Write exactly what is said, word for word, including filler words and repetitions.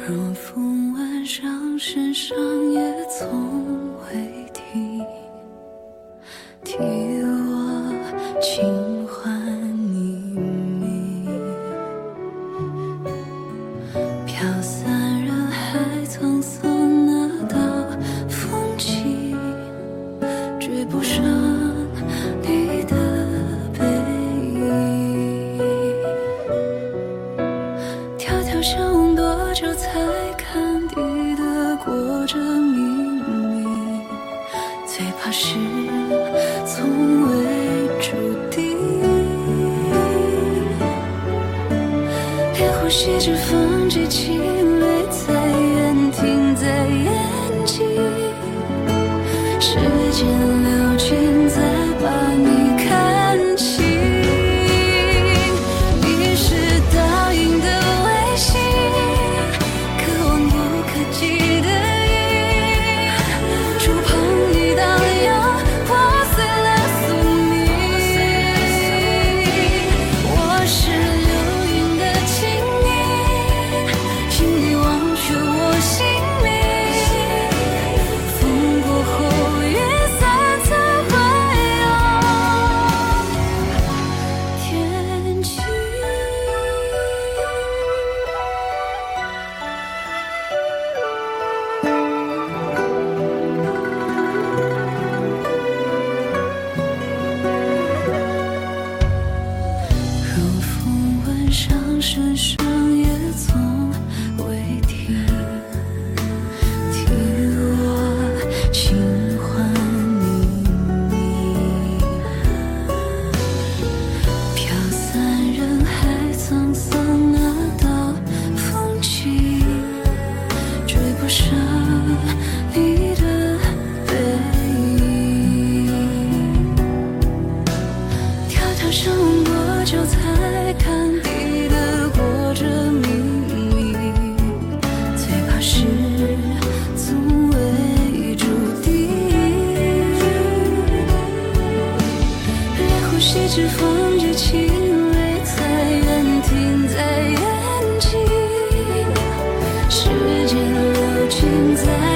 若风吻上身上也从未停，替我轻唤你名，飘散人海沧桑那道风景，追不上你的背影。迢迢相望多久才看抵得过这秘密，最怕是从未注定。连呼吸之风激起泪在眼停在眼睛，时间流尽再把你看清。你是倒影的微星，可望不可及的影，触碰你荡漾破碎了宿命。我是流云的轻盈，请你忘却我姓名。风过后雨散才会有天晴。如风吻上身上也从未停，替我轻唤你名，飘散人海沧桑那道风景，追不上你的背影。迢迢相望多久才看抵得过这秘密，最怕是从未注定。连呼吸之风激起泪在眼停在眼睛，时间流尽在